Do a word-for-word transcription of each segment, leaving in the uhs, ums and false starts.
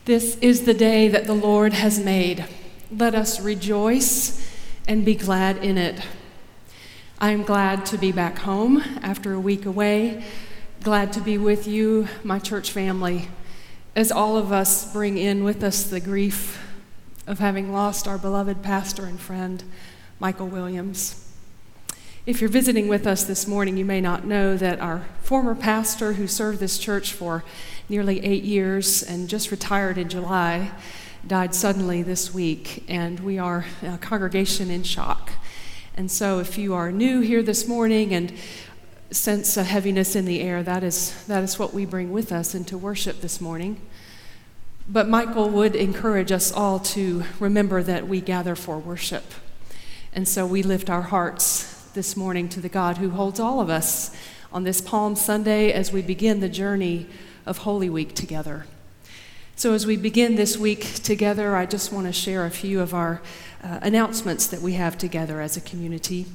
This is the day that the Lord has made. Let us rejoice and be glad in it. I am glad to be back home after a week away, glad to be with you, my church family, as all of us bring in with us the grief of having lost our beloved pastor and friend, Michael Williams. If you're visiting with us this morning, you may not know that our former pastor who served this church for nearly eight years and just retired in July died suddenly this week, and we are a congregation in shock. And so if you are new here this morning and sense a heaviness in the air, that is that is what we bring with us into worship this morning. But Michael would encourage us all to remember that we gather for worship. And so we lift our hearts this morning to the God who holds all of us on this Palm Sunday as we begin the journey of Holy Week together. So as we begin this week together, I just want to share a few of our uh, announcements that we have together as a community.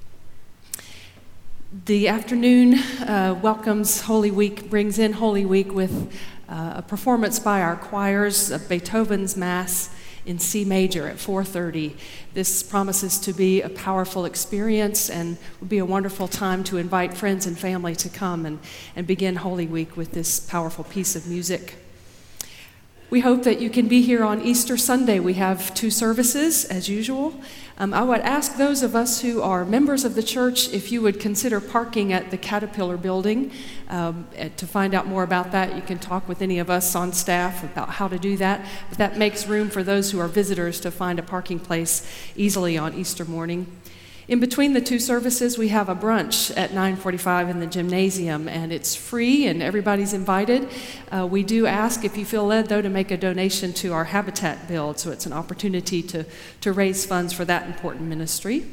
The afternoon uh, welcomes Holy Week, brings in Holy Week with uh, a performance by our choirs of Beethoven's Mass in C major at four thirty. This promises to be a powerful experience and will be a wonderful time to invite friends and family to come and, and begin Holy Week with this powerful piece of music. We hope that you can be here on Easter Sunday. We have two services, as usual. Um, I would ask those of us who are members of the church if you would consider parking at the Caterpillar building. Um, to find out more about that, you can talk with any of us on staff about how to do that. But that makes room for those who are visitors to find a parking place easily on Easter morning. In between the two services, we have a brunch at nine forty-five in the gymnasium, and it's free and everybody's invited. Uh, we do ask if you feel led, though, to make a donation to our Habitat build, so it's an opportunity to, to raise funds for that important ministry.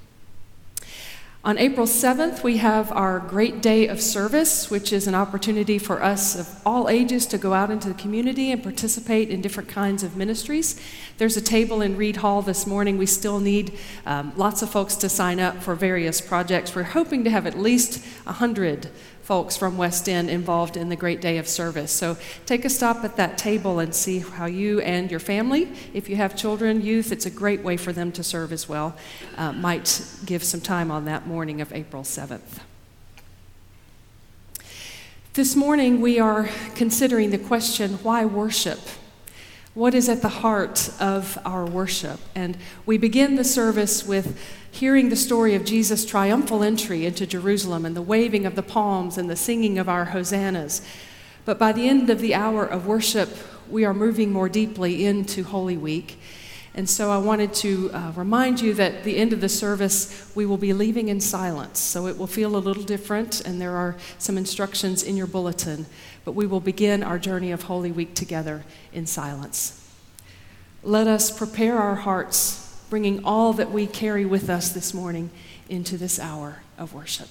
On April seventh, we have our Great Day of Service, which is an opportunity for us of all ages to go out into the community and participate in different kinds of ministries. There's a table in Reed Hall this morning. We still need um, lots of folks to sign up for various projects. We're hoping to have at least one hundred folks from West End involved in the Great Day of Service. So take a stop at that table and see how you and your family, if you have children, youth, it's a great way for them to serve as well, uh, might give some time on that morning of April seventh. This morning we are considering the question, why worship? What is at the heart of our worship? And we begin the service with hearing the story of Jesus' triumphal entry into Jerusalem and the waving of the palms and the singing of our hosannas. But by the end of the hour of worship, we are moving more deeply into Holy Week. And so I wanted to uh, remind you that at the end of the service, we will be leaving in silence. So it will feel a little different, and there are some instructions in your bulletin. But we will begin our journey of Holy Week together in silence. Let us prepare our hearts, bringing all that we carry with us this morning into this hour of worship.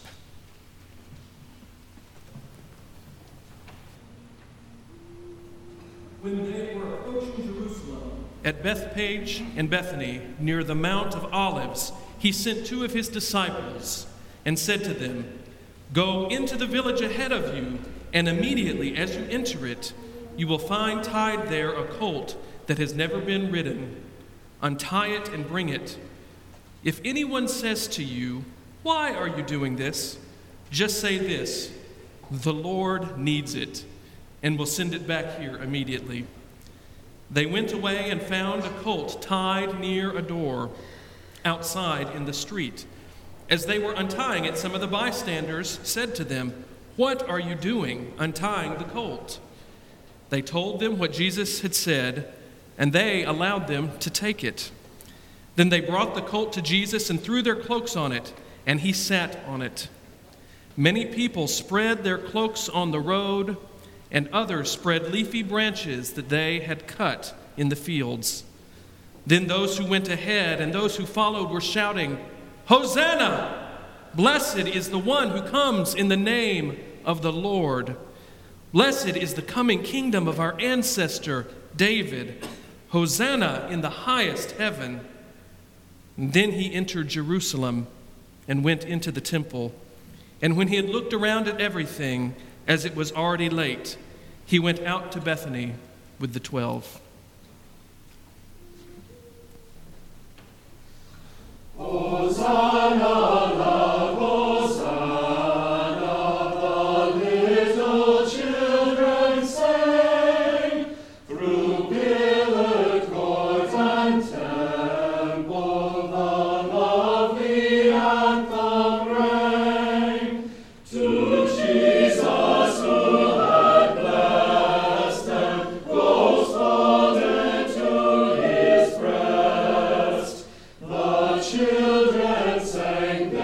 When they were approaching Jerusalem, at Bethpage and Bethany, near the Mount of Olives, he sent two of his disciples and said to them, "Go into the village ahead of you, and immediately as you enter it, you will find tied there a colt that has never been ridden. Untie it and bring it. If anyone says to you, 'Why are you doing this?' just say this, 'The Lord needs it,' and will send it back here immediately." They went away and found a colt tied near a door outside in the street. As they were untying it, some of the bystanders said to them, "What are you doing, untying the colt?" They told them what Jesus had said, and they allowed them to take it. Then they brought the colt to Jesus and threw their cloaks on it, and he sat on it. Many people spread their cloaks on the road, and others spread leafy branches that they had cut in the fields. Then those who went ahead and those who followed were shouting, "Hosanna! Blessed is the one who comes in the name of the Lord. Blessed is the coming kingdom of our ancestor David. Hosanna in the highest heaven." And then he entered Jerusalem and went into the temple. And when he had looked around at everything, as it was already late, he went out to Bethany with the twelve. Children sang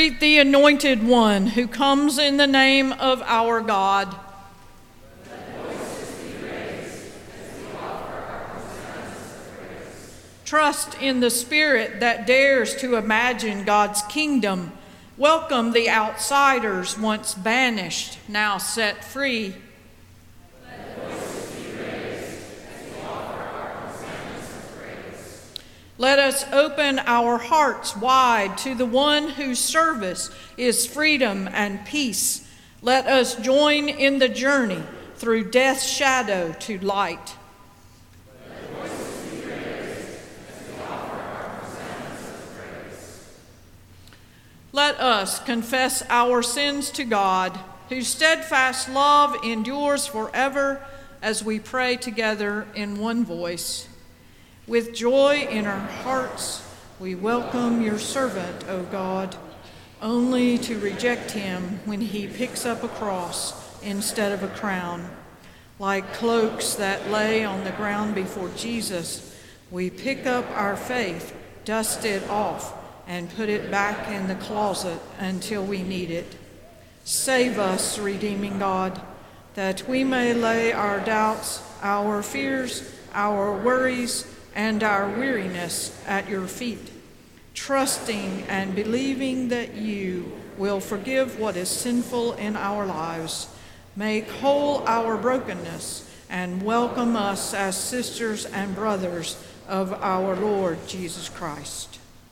Greet the Anointed One who comes in the name of our God. Trust in the spirit that dares to imagine God's kingdom. Welcome the outsiders once banished, now set free. Let voices be raised as we offer our hosannas of praise. Let us open our hearts wide to the one whose service is freedom and peace. Let us join in the journey through death's shadow to light. Let us confess our sins to God, whose steadfast love endures forever, as we pray together in one voice. With joy in our hearts, we welcome your servant, O God, only to reject him when he picks up a cross instead of a crown. Like cloaks that lay on the ground before Jesus, we pick up our faith, dust it off, and put it back in the closet until we need it. Save us, redeeming God, that we may lay our doubts, our fears, our worries, and our weariness at your feet, trusting and believing that you will forgive what is sinful in our lives, make whole our brokenness, and welcome us as sisters and brothers of our Lord Jesus Christ.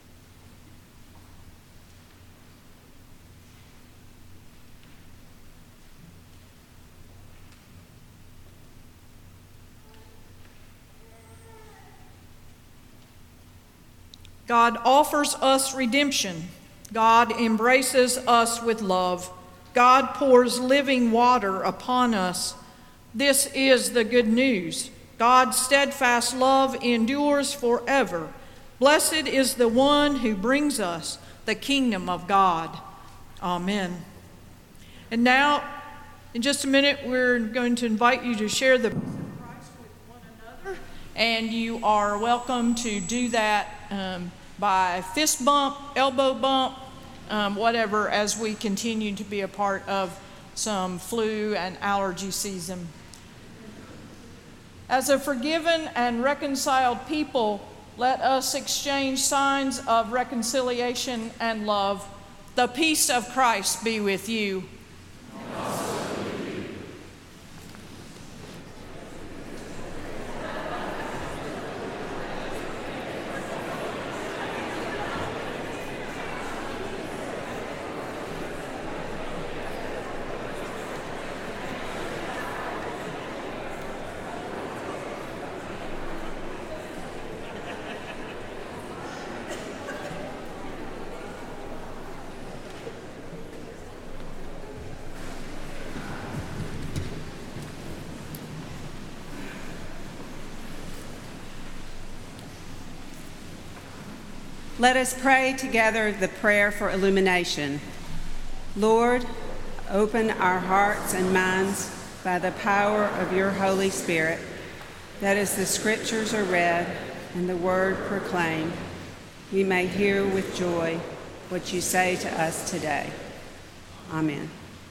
God offers us redemption. God embraces us with love. God pours living water upon us. This is the good news. God's steadfast love endures forever. Blessed is the one who brings us the kingdom of God. Amen. And now, in just a minute, we're going to invite you to share the peace of Christ with one another. And you are welcome to do that um, by fist bump, elbow bump, um, whatever, as we continue to be a part of some flu and allergy season. As a forgiven and reconciled people, let us exchange signs of reconciliation and love. The peace of Christ be with you. Let us pray together the prayer for illumination. Lord, open our hearts and minds by the power of your Holy Spirit, that as the scriptures are read and the word proclaimed, we may hear with joy what you say to us today. Amen.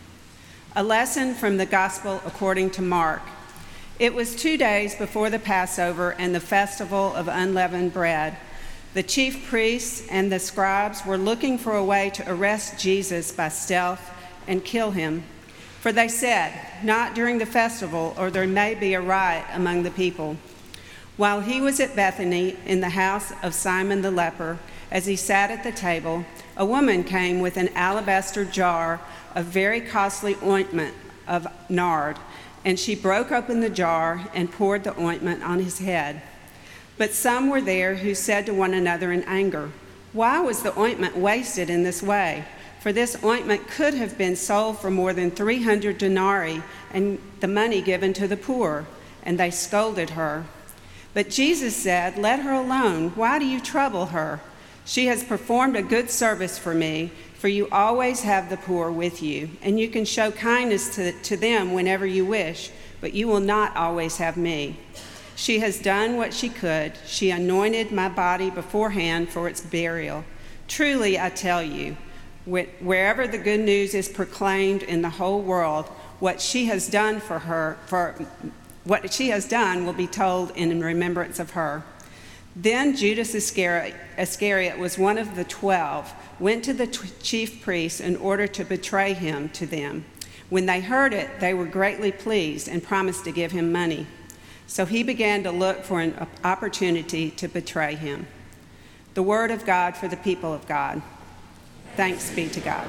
A lesson from the Gospel according to Mark. It was two days before the Passover and the festival of unleavened bread. The chief priests and the scribes were looking for a way to arrest Jesus by stealth and kill him. For they said, "Not during the festival, or there may be a riot among the people." While he was at Bethany in the house of Simon the leper, as he sat at the table, a woman came with an alabaster jar of very costly ointment of nard, and she broke open the jar and poured the ointment on his head. But some were there who said to one another in anger, "Why was the ointment wasted in this way? For this ointment could have been sold for more than three hundred denarii and the money given to the poor." And they scolded her. But Jesus said, "Let her alone. Why do you trouble her? She has performed a good service for me, for you always have the poor with you, and you can show kindness to, to them whenever you wish, but you will not always have me. She has done what she could. She anointed my body beforehand for its burial. Truly, I tell you, Wherever the good news is proclaimed in the whole world, what she has done for her, for what she has done will be told in remembrance of her. Then Judas Iscariot, Iscariot was one of the twelve, went to the t- chief priests in order to betray him to them. When they heard it, they were greatly pleased and promised to give him money. So he began to look for an opportunity to betray him. The word of God for the people of God. Thanks be to God.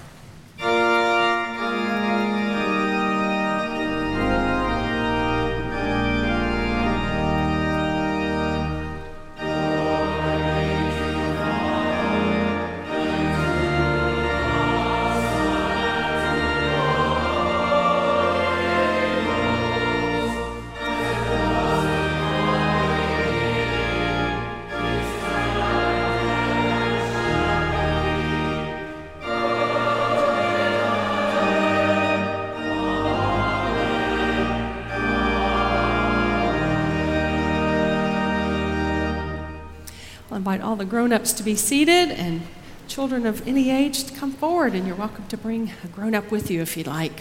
Invite all the grown-ups to be seated and children of any age to come forward, and you're welcome to bring a grown-up with you if you'd like.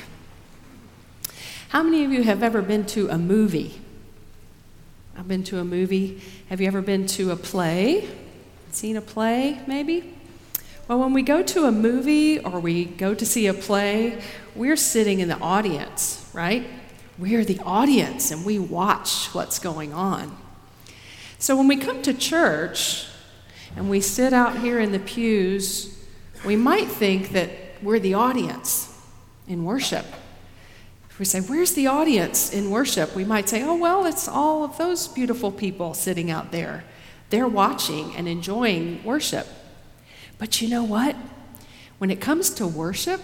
How many of you have ever been to a movie? I've been to a movie. Have you ever been to a play? Seen a play, maybe? Well, when we go to a movie or we go to see a play, we're sitting in the audience, right? We're the audience and we watch what's going on. So when we come to church and we sit out here in the pews, we might think that we're the audience in worship. If we say, where's the audience in worship? We might say, oh, well, it's all of those beautiful people sitting out there. They're watching and enjoying worship. But you know what? When it comes to worship,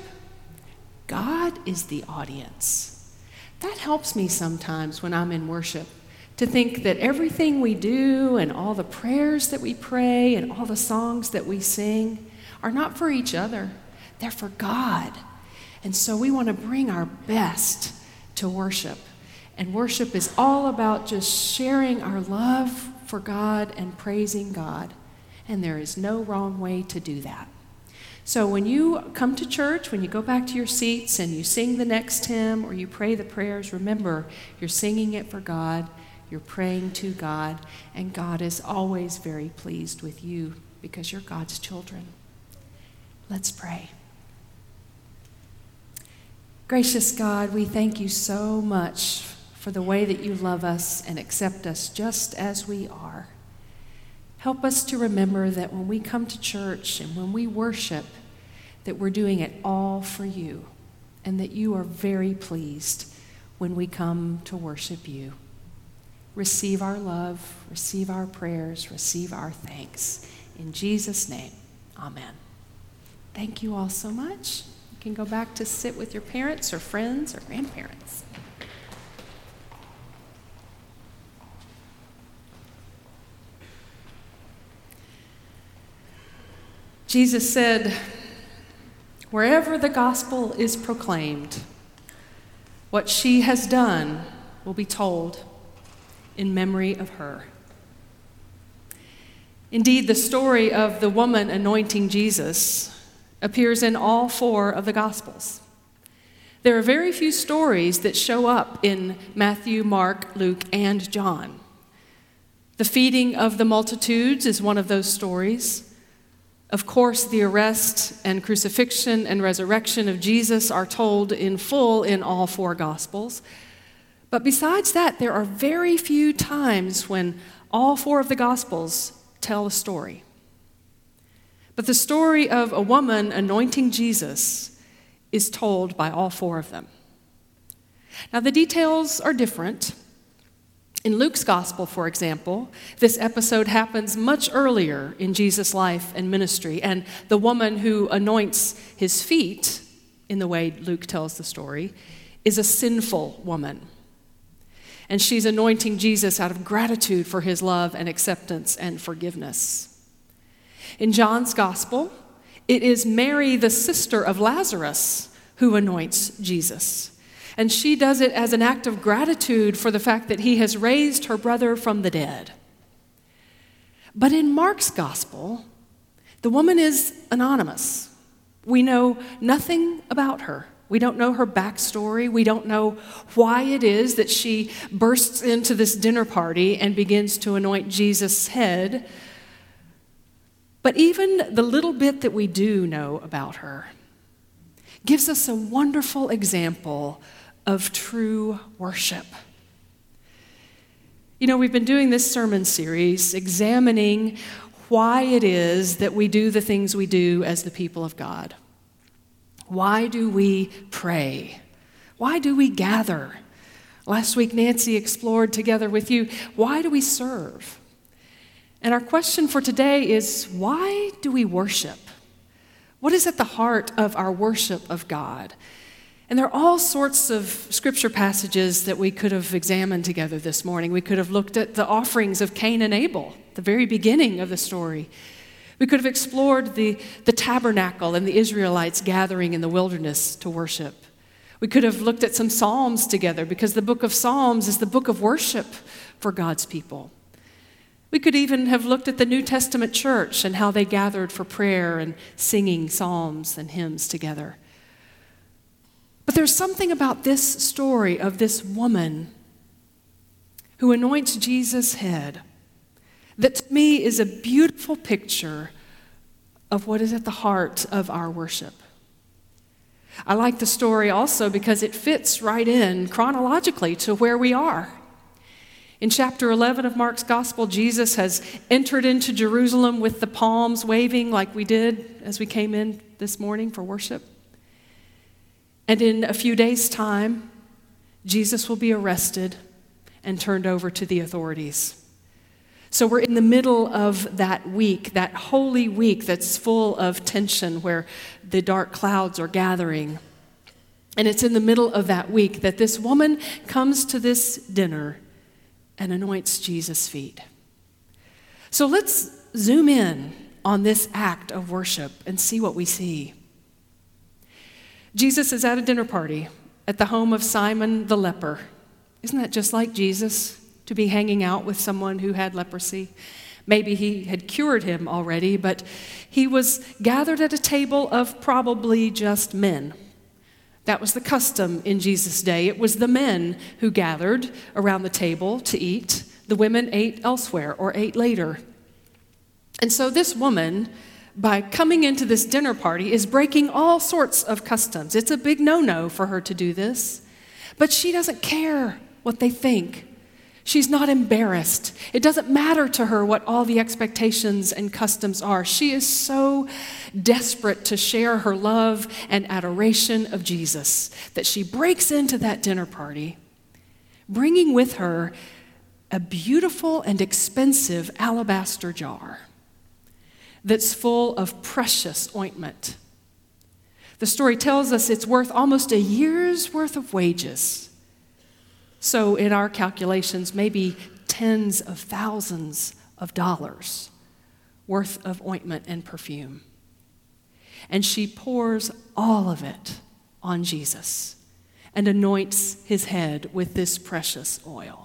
God is the audience. That helps me sometimes when I'm in worship, to think that everything we do and all the prayers that we pray and all the songs that we sing are not for each other. They're for God. And so we want to bring our best to worship. And worship is all about just sharing our love for God and praising God. And there is no wrong way to do that. So when you come to church, when you go back to your seats and you sing the next hymn or you pray the prayers, remember, you're singing it for God. You're praying to God, and God is always very pleased with you because you're God's children. Let's pray. Gracious God, we thank you so much for the way that you love us and accept us just as we are. Help us to remember that when we come to church and when we worship, that we're doing it all for you, and that you are very pleased when we come to worship you. Receive our love, receive our prayers, receive our thanks. In Jesus' name, amen. Thank you all so much. You can go back to sit with your parents or friends or grandparents. Jesus said, wherever the gospel is proclaimed, what she has done will be told in memory of her. Indeed, the story of the woman anointing Jesus appears in all four of the Gospels. There are very few stories that show up in Matthew, Mark, Luke, and John. The feeding of the multitudes is one of those stories. Of course, the arrest and crucifixion and resurrection of Jesus are told in full in all four Gospels. But besides that, there are very few times when all four of the Gospels tell a story. But the story of a woman anointing Jesus is told by all four of them. Now, the details are different. In Luke's Gospel, for example, this episode happens much earlier in Jesus' life and ministry, and the woman who anoints his feet, in the way Luke tells the story, is a sinful woman. And she's anointing Jesus out of gratitude for his love and acceptance and forgiveness. In John's Gospel, it is Mary, the sister of Lazarus, who anoints Jesus. And she does it as an act of gratitude for the fact that he has raised her brother from the dead. But in Mark's Gospel, the woman is anonymous. We know nothing about her. We don't know her backstory. We don't know why it is that she bursts into this dinner party and begins to anoint Jesus' head. But even the little bit that we do know about her gives us a wonderful example of true worship. You know, we've been doing this sermon series examining why it is that we do the things we do as the people of God. Why do we pray? Why do we gather? Last week, Nancy explored together with you, why do we serve? And our question for today is, why do we worship? What is at the heart of our worship of God? And there are all sorts of scripture passages that we could have examined together this morning. We could have looked at the offerings of Cain and Abel, the very beginning of the story. We could have explored the, the tabernacle and the Israelites gathering in the wilderness to worship. We could have looked at some Psalms together because the book of Psalms is the book of worship for God's people. We could even have looked at the New Testament church and how they gathered for prayer and singing psalms and hymns together. But there's something about this story of this woman who anoints Jesus' head that to me is a beautiful picture of what is at the heart of our worship. I like the story also because it fits right in chronologically to where we are. In chapter eleven of Mark's Gospel, Jesus has entered into Jerusalem with the palms waving like we did as we came in this morning for worship. And in a few days' time, Jesus will be arrested and turned over to the authorities. So we're in the middle of that week, that holy week that's full of tension where the dark clouds are gathering. And it's in the middle of that week that this woman comes to this dinner and anoints Jesus' feet. So let's zoom in on this act of worship and see what we see. Jesus is at a dinner party at the home of Simon the leper. Isn't that just like Jesus, to be hanging out with someone who had leprosy? Maybe he had cured him already, but he was gathered at a table of probably just men. That was the custom in Jesus' day. It was the men who gathered around the table to eat. The women ate elsewhere or ate later. And so this woman, by coming into this dinner party, is breaking all sorts of customs. It's a big no-no for her to do this. But she doesn't care what they think. She's not embarrassed. It doesn't matter to her what all the expectations and customs are. She is so desperate to share her love and adoration of Jesus that she breaks into that dinner party, bringing with her a beautiful and expensive alabaster jar that's full of precious ointment. The story tells us it's worth almost a year's worth of wages. So in our calculations, maybe tens of thousands of dollars worth of ointment and perfume. And she pours all of it on Jesus and anoints his head with this precious oil.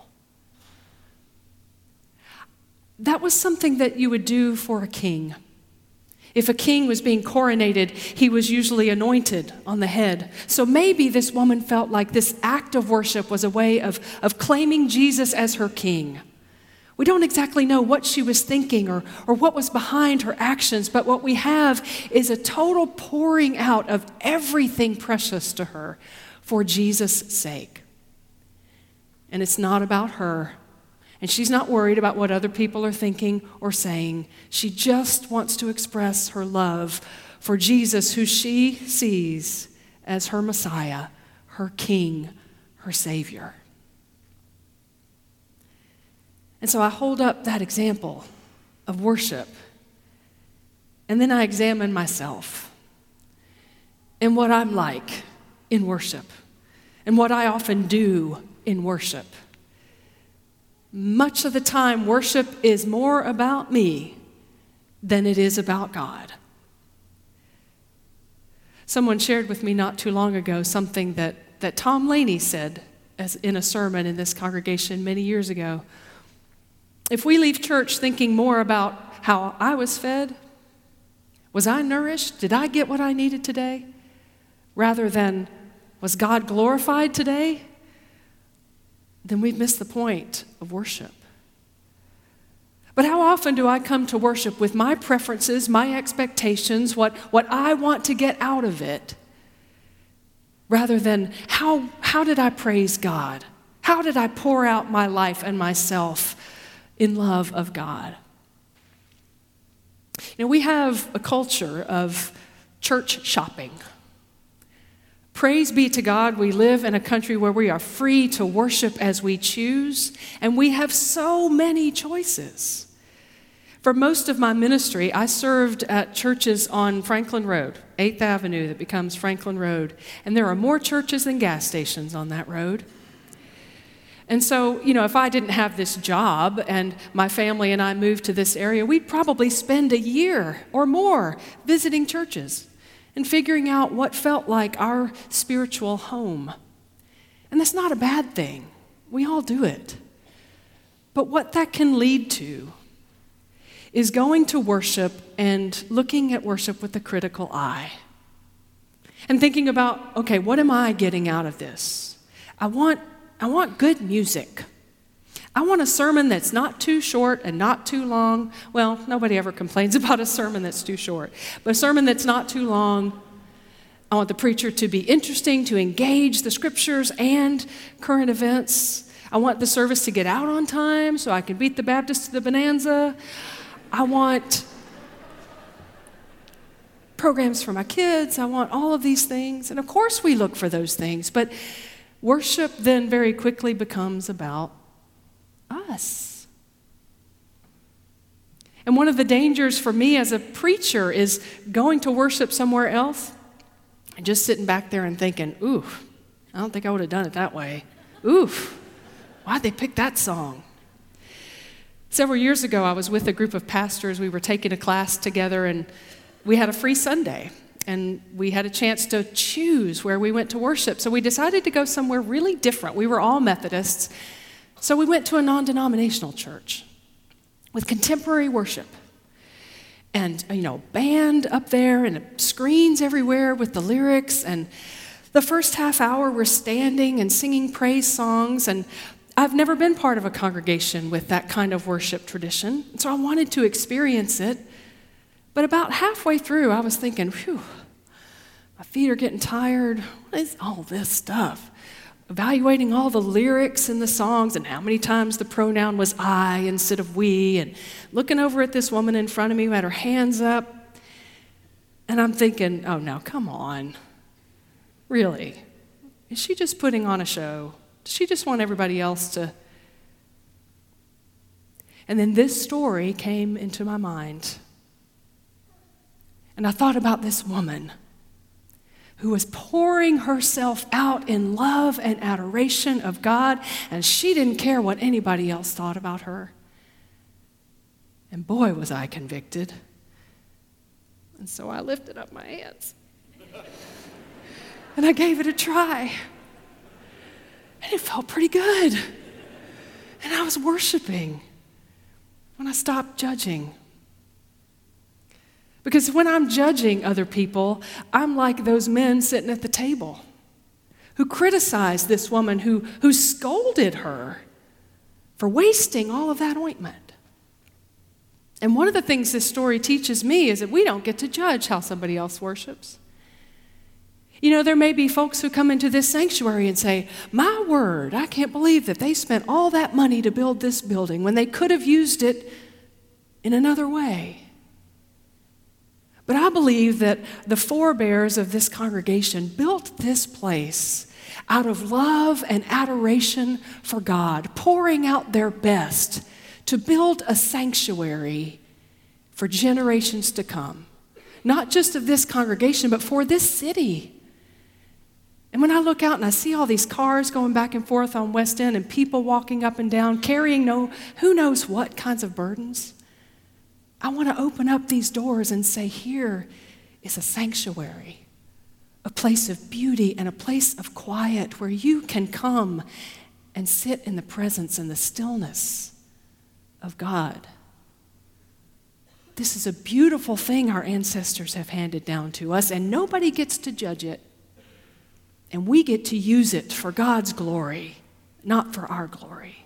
That was something that you would do for a king. If a king was being coronated, he was usually anointed on the head. So maybe this woman felt like this act of worship was a way of, of claiming Jesus as her king. We don't exactly know what she was thinking or, or what was behind her actions, but what we have is a total pouring out of everything precious to her for Jesus' sake. And it's not about her. And she's not worried about what other people are thinking or saying. She just wants to express her love for Jesus, who she sees as her Messiah, her King, her Savior. And so I hold up that example of worship, and then I examine myself and what I'm like in worship and what I often do in worship. Much of the time, worship is more about me than it is about God. Someone shared with me not too long ago something that, that Tom Laney said as in a sermon in this congregation many years ago. If we leave church thinking more about how I was fed, Was I nourished? Did I get what I needed today? Rather than, was God glorified today? Then we've missed the point of worship. But how often do I come to worship with my preferences, my expectations, what, what I want to get out of it, rather than how, how did I praise God? How did I pour out my life and myself in love of God? You know, we have a culture of church shopping. Praise be to God, we live in a country where we are free to worship as we choose, and we have so many choices. For most of my ministry, I served at churches on Franklin Road, eighth Avenue that becomes Franklin Road, and there are more churches than gas stations on that road. And so, you know, if I didn't have this job and my family and I moved to this area, we'd probably spend a year or more visiting churches and figuring out what felt like our spiritual home. And that's not a bad thing. We all do it. But what that can lead to is going to worship and looking at worship with a critical eye. And thinking about, okay, what am I getting out of this? I want I want good music. I want a sermon that's not too short and not too long. Well, nobody ever complains about a sermon that's too short, but a sermon that's not too long. I want the preacher to be interesting, to engage the scriptures and current events. I want the service to get out on time so I can beat the Baptist to the bonanza. I want programs for my kids. I want all of these things. And of course we look for those things, but worship then very quickly becomes about us. And one of the dangers for me as a preacher is going to worship somewhere else and just sitting back there and thinking, ooh, I don't think I would have done it that way. Oof, why'd they pick that song? Several years ago, I was with a group of pastors. We were taking a class together, and we had a free Sunday. And we had a chance to choose where we went to worship. So we decided to go somewhere really different. We were all Methodists. So we went to a non-denominational church with contemporary worship. And, you know, band up there and screens everywhere with the lyrics. And the first half hour we're standing and singing praise songs. And I've never been part of a congregation with that kind of worship tradition. So I wanted to experience it. But about halfway through, I was thinking, whew, my feet are getting tired. What is all this stuff? Evaluating all the lyrics in the songs and how many times the pronoun was I instead of we, and looking over at this woman in front of me who had her hands up. And I'm thinking, oh, now, come on. Really? Is she just putting on a show? Does she just want everybody else to? And then this story came into my mind. And I thought about this woman who was pouring herself out in love and adoration of God, and she didn't care what anybody else thought about her. And boy, was I convicted. And so I lifted up my hands. And I gave it a try. And it felt pretty good. And I was worshiping when I stopped judging. Because when I'm judging other people, I'm like those men sitting at the table who criticized this woman, who, who scolded her for wasting all of that ointment. And one of the things this story teaches me is that we don't get to judge how somebody else worships. You know, there may be folks who come into this sanctuary and say, my word, I can't believe that they spent all that money to build this building when they could have used it in another way. But I believe that the forebears of this congregation built this place out of love and adoration for God, pouring out their best to build a sanctuary for generations to come. Not just of this congregation, but for this city. And when I look out and I see all these cars going back and forth on West End and people walking up and down, carrying no, who knows what kinds of burdens, I want to open up these doors and say, here is a sanctuary, a place of beauty and a place of quiet where you can come and sit in the presence and the stillness of God. This is a beautiful thing our ancestors have handed down to us, and nobody gets to judge it. And we get to use it for God's glory, not for our glory.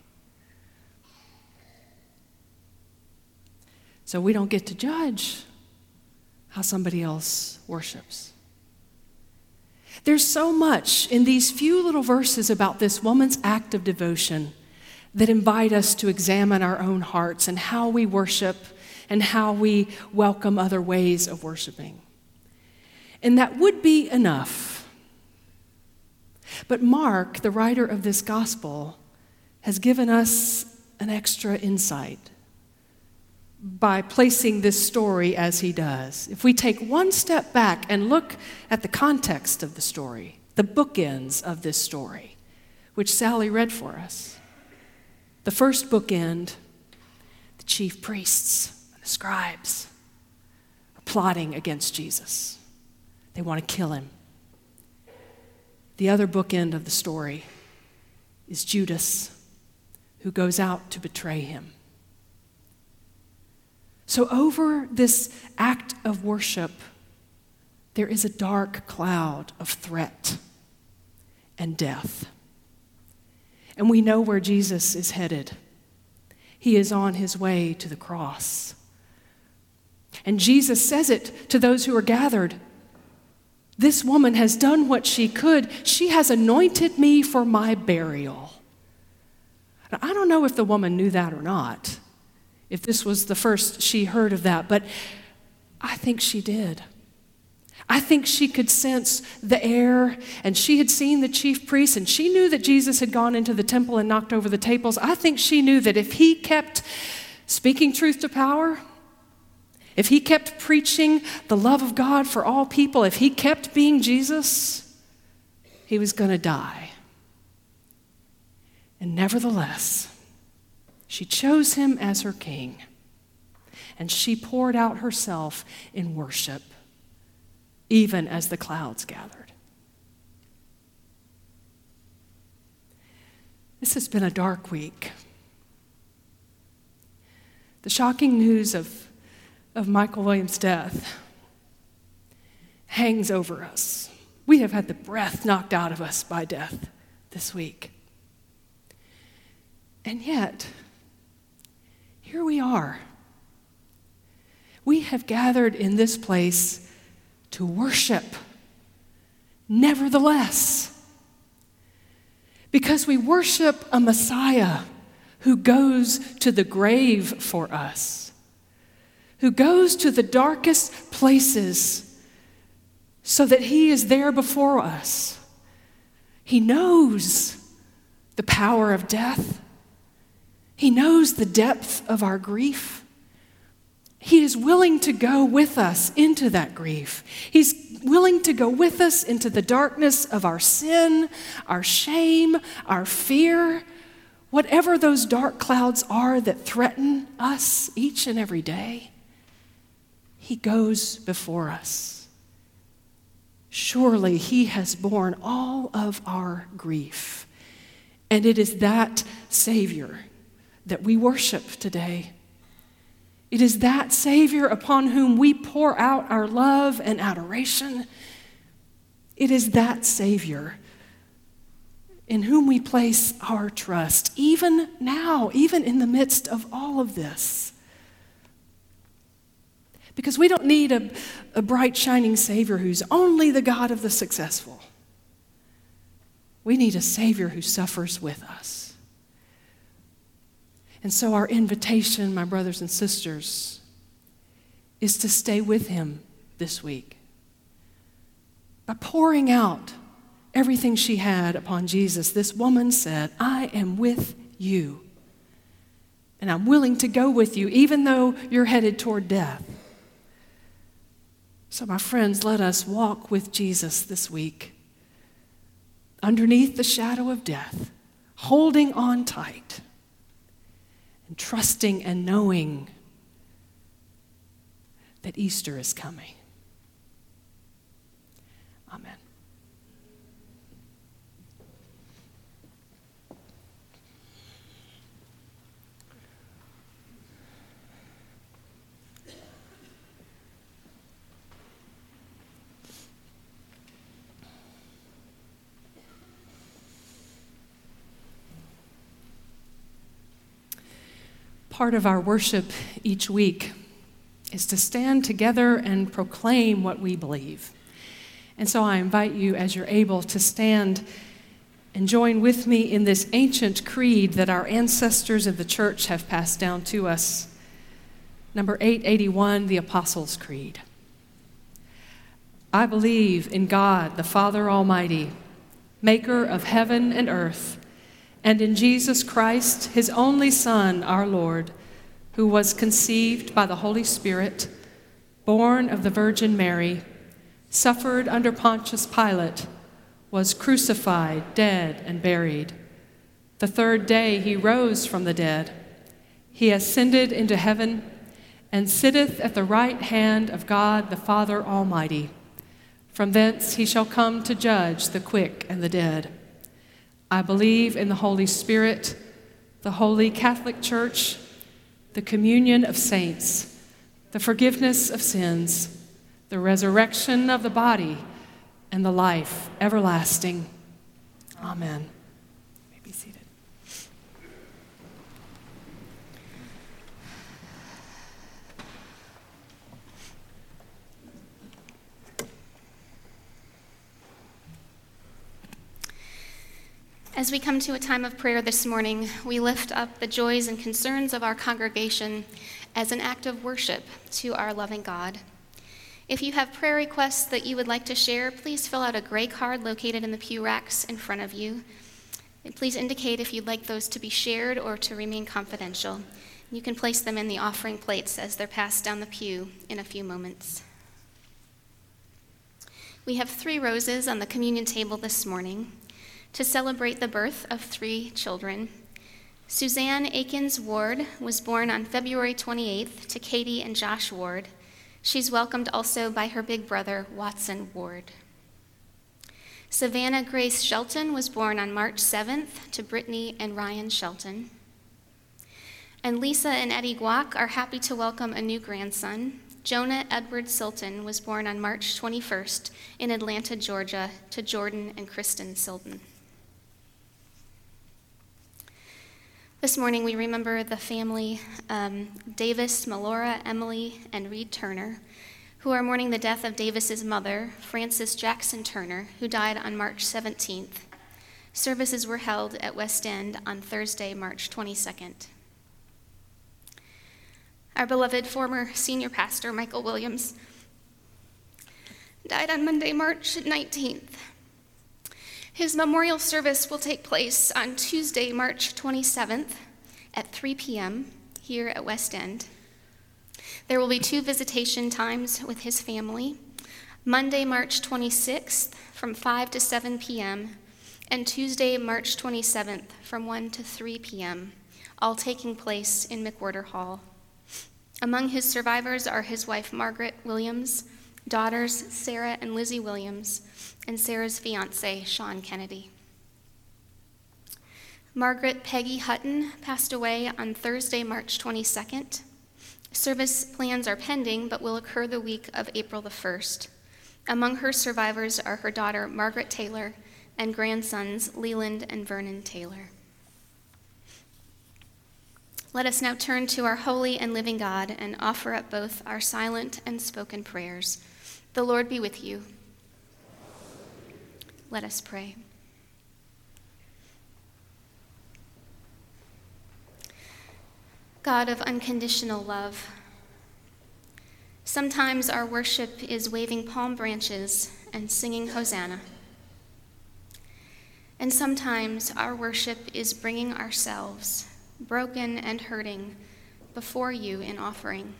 So we don't get to judge how somebody else worships. There's so much in these few little verses about this woman's act of devotion that invite us to examine our own hearts and how we worship and how we welcome other ways of worshiping. And that would be enough. But Mark, the writer of this gospel, has given us an extra insight by placing this story as he does. If we take one step back and look at the context of the story, the bookends of this story, which Sally read for us. The first bookend, the chief priests and the scribes are plotting against Jesus. They want to kill him. The other bookend of the story is Judas, who goes out to betray him. So over this act of worship, there is a dark cloud of threat and death. And we know where Jesus is headed. He is on his way to the cross. And Jesus says it to those who are gathered. This woman has done what she could. She has anointed me for my burial. Now, I don't know if the woman knew that or not, if this was the first she heard of that, but I think she did. I think she could sense the air, and she had seen the chief priests, and she knew that Jesus had gone into the temple and knocked over the tables. I think she knew that if he kept speaking truth to power, if he kept preaching the love of God for all people, if he kept being Jesus, he was going to die. And nevertheless, she chose him as her king, and she poured out herself in worship, even as the clouds gathered. This has been a dark week. The shocking news of, of Michael Williams' death hangs over us. We have had the breath knocked out of us by death this week. And yet, here we are. We have gathered in this place to worship, nevertheless, because we worship a Messiah who goes to the grave for us, who goes to the darkest places so that he is there before us. He knows the power of death. He knows the depth of our grief. He is willing to go with us into that grief. He's willing to go with us into the darkness of our sin, our shame, our fear, whatever those dark clouds are that threaten us each and every day. He goes before us. Surely he has borne all of our grief. And it is that Savior that we worship today. It is that Savior upon whom we pour out our love and adoration. It is that Savior in whom we place our trust, even now, even in the midst of all of this. Because we don't need a, a bright, shining Savior who's only the God of the successful. We need a Savior who suffers with us. And so our invitation, my brothers and sisters, is to stay with him this week by pouring out everything she had upon Jesus. This woman said, I am with you, and I'm willing to go with you, even though you're headed toward death. So, my friends, let us walk with Jesus this week, underneath the shadow of death, holding on tight, and trusting and knowing that Easter is coming. Amen. part of our worship each week is to stand together and proclaim what we believe. And so I invite you, as you're able, to stand and join with me in this ancient creed that our ancestors of the church have passed down to us. Number eight eighty-one, the Apostles' Creed. I believe in God, the Father Almighty, maker of heaven and earth, and in Jesus Christ, his only Son, our Lord, who was conceived by the Holy Spirit, born of the Virgin Mary, suffered under Pontius Pilate, was crucified, dead, and buried. The third day he rose from the dead. He ascended into heaven and sitteth at the right hand of God the Father Almighty. From thence he shall come to judge the quick and the dead. I believe in the Holy Spirit, the Holy Catholic Church, the communion of saints, the forgiveness of sins, the resurrection of the body, and the life everlasting. Amen. You may be seated. As we come to a time of prayer this morning, we lift up the joys and concerns of our congregation as an act of worship to our loving God. If you have prayer requests that you would like to share, please fill out a gray card located in the pew racks in front of you. And please indicate if you'd like those to be shared or to remain confidential. You can place them in the offering plates as they're passed down the pew in a few moments. We have three roses on the communion table this morning to celebrate the birth of three children. Suzanne Akins Ward was born on February twenty-eighth to Katie and Josh Ward. She's welcomed also by her big brother, Watson Ward. Savannah Grace Shelton was born on March seventh to Brittany and Ryan Shelton. And Lisa and Eddie Guac are happy to welcome a new grandson. Jonah Edward Silton was born on March twenty-first in Atlanta, Georgia, to Jordan and Kristen Silton. This morning we remember the family, um, Davis, Melora, Emily, and Reed Turner, who are mourning the death of Davis's mother, Frances Jackson Turner, who died on March seventeenth. Services were held at West End on Thursday, March twenty-second. Our beloved former senior pastor, Michael Williams, died on Monday, March nineteenth. His memorial service will take place on Tuesday, March twenty-seventh at three p.m. here at West End. There will be two visitation times with his family, Monday, March twenty-sixth from five to seven p.m., and Tuesday, March twenty-seventh from one to three p.m., all taking place in McWhirter Hall. Among his survivors are his wife, Margaret Williams, daughters, Sarah and Lizzie Williams, and Sarah's fiancé, Sean Kennedy. Margaret Peggy Hutton passed away on Thursday, March twenty-second. Service plans are pending, but will occur the week of April the first. Among her survivors are her daughter, Margaret Taylor, and grandsons, Leland and Vernon Taylor. Let us now turn to our holy and living God and offer up both our silent and spoken prayers. The Lord be with you. Let us pray. God of unconditional love, sometimes our worship is waving palm branches and singing Hosanna. And sometimes our worship is bringing ourselves, broken and hurting, before you in offering.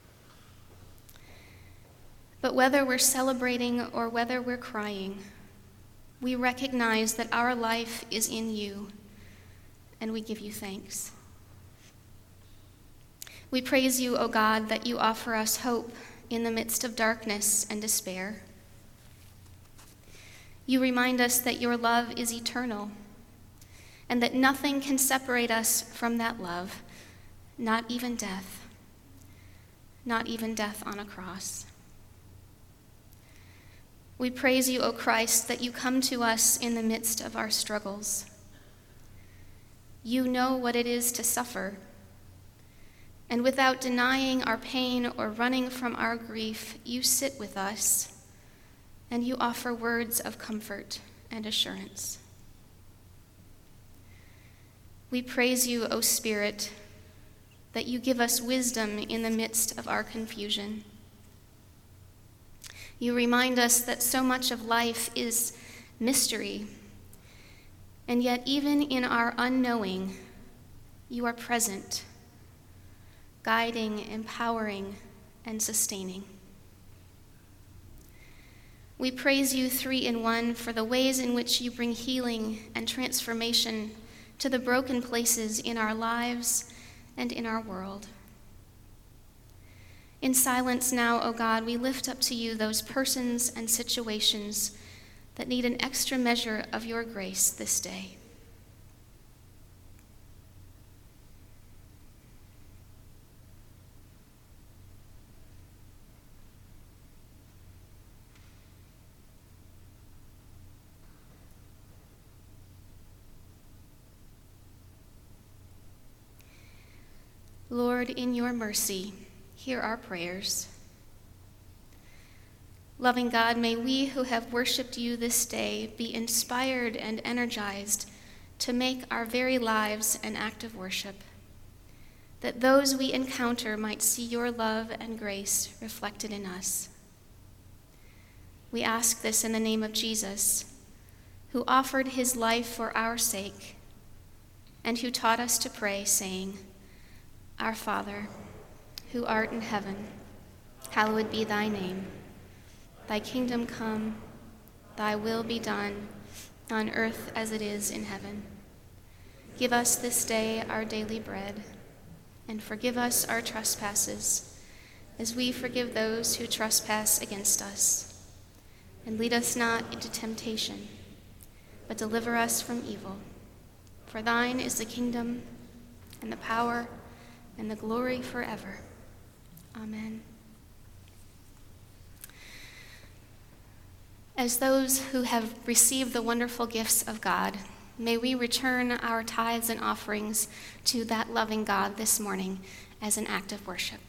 But whether we're celebrating or whether we're crying, we recognize that our life is in you, and we give you thanks. We praise you, O God, that you offer us hope in the midst of darkness and despair. You remind us that your love is eternal, and that nothing can separate us from that love, not even death, not even death on a cross. We praise you, O Christ, that you come to us in the midst of our struggles. You know what it is to suffer, And without denying our pain or running from our grief, you sit with us and you offer words of comfort and assurance. We praise you, O Spirit, that you give us wisdom in the midst of our confusion. You remind us that so much of life is mystery, and yet even in our unknowing, you are present, guiding, empowering, and sustaining. We praise you, three in one, for the ways in which you bring healing and transformation to the broken places in our lives and in our world. In silence now, O God, we lift up to you those persons and situations that need an extra measure of your grace this day. Lord, in your mercy, hear our prayers. Loving God, may we who have worshiped you this day be inspired and energized to make our very lives an act of worship, that those we encounter might see your love and grace reflected in us. We ask this in the name of Jesus, who offered his life for our sake, and who taught us to pray, saying, Our Father, who art in heaven, hallowed be thy name. Thy kingdom come, thy will be done, on earth as it is in heaven. Give us this day our daily bread, and forgive us our trespasses, as we forgive those who trespass against us. And lead us not into temptation, but deliver us from evil. For thine is the kingdom, and the power, and the glory forever. Amen. As those who have received the wonderful gifts of God, may we return our tithes and offerings to that loving God this morning as an act of worship.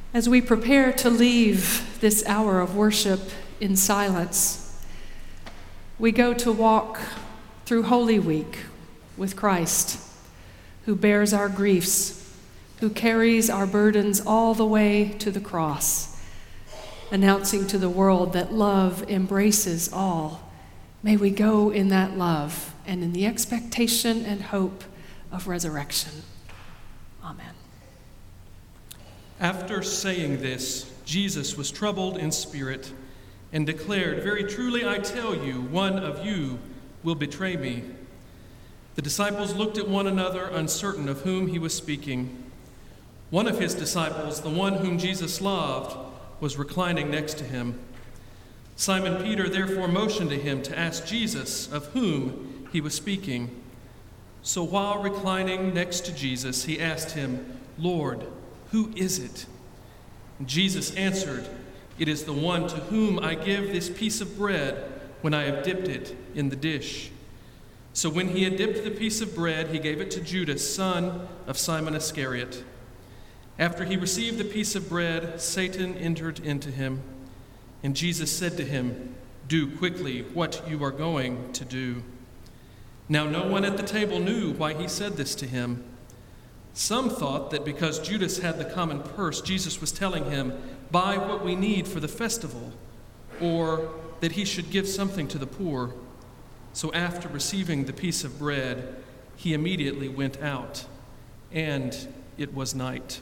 As we prepare to leave this hour of worship in silence, we go to walk through Holy Week with Christ, who bears our griefs, who carries our burdens all the way to the cross, announcing to the world that love embraces all. May we go in that love and in the expectation and hope of resurrection. Amen. After saying this, Jesus was troubled in spirit and declared, "Very truly I tell you, one of you will betray me." The disciples looked at one another, uncertain of whom he was speaking. One of his disciples, the one whom Jesus loved, was reclining next to him. Simon Peter therefore motioned to him to ask Jesus of whom he was speaking. So while reclining next to Jesus, he asked him, "Lord, who is it?" And Jesus answered, "It is the one to whom I give this piece of bread when I have dipped it in the dish." So when he had dipped the piece of bread, he gave it to Judas, son of Simon Iscariot. After he received the piece of bread, Satan entered into him. And Jesus said to him, "Do quickly what you are going to do." Now no one at the table knew why he said this to him. Some thought that because Judas had the common purse, Jesus was telling him, "Buy what we need for the festival," or that he should give something to the poor. So after receiving the piece of bread, he immediately went out, and it was night.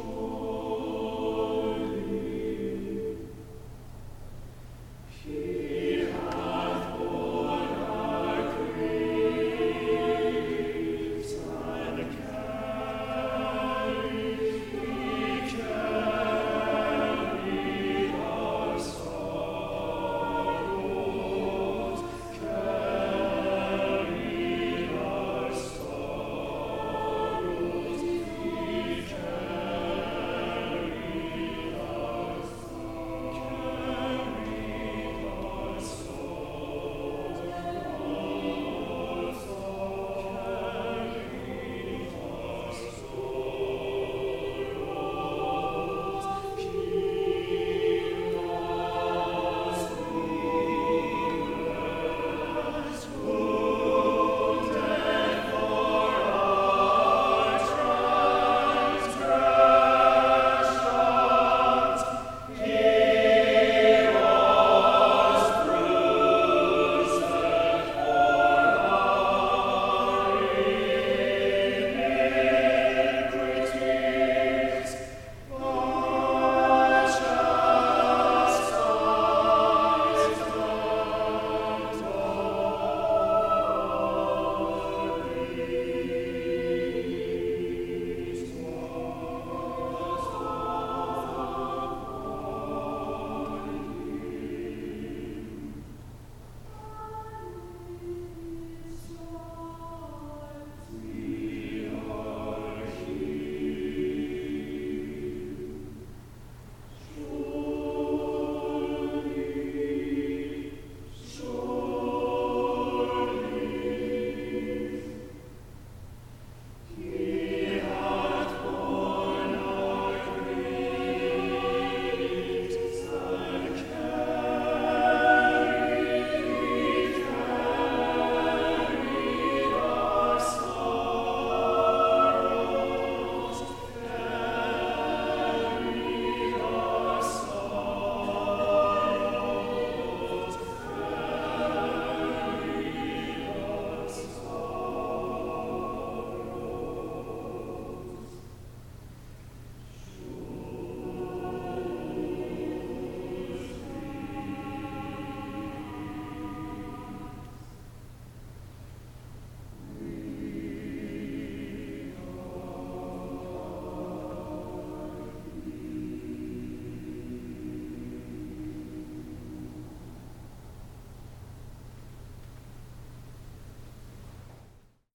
He